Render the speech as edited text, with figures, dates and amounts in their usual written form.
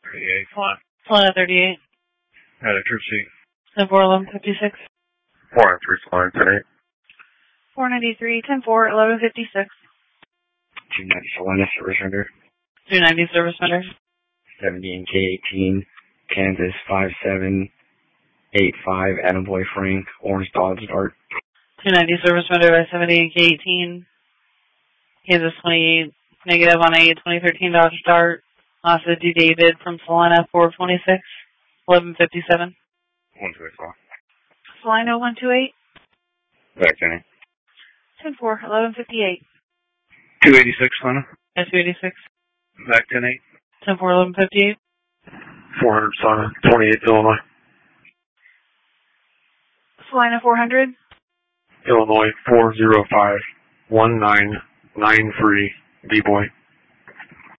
38. Salina 38. Had a trip seat. 10-4-11-56. 493, Salina 10-8. 493, 10-4-11-56. 290 Salina, service render. 290, service render. 70 and K18, Kansas 5785, Attaboy Frank, Orange Dodge Dart. 290, service render by 70 and K18. Kansas 28, negative on a 2013 Dodge Dart. Also D. David from Salina 426, 1157. 128. Salina 128. Back 10-8. 10-4-11-58. 286, Salina. S286. Back 10-8. 10-4-11-58. 400, Salina 28, Illinois. Salina 400. Illinois 405-1993, D-Boy.